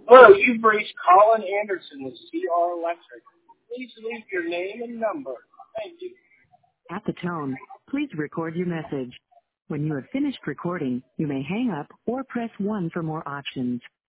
Hello, you've reached Colin Anderson with CR Electric. Please leave your name and number. Thank you. At the tone, please record your message. When you have finished recording, you may hang up or press 1 for more options.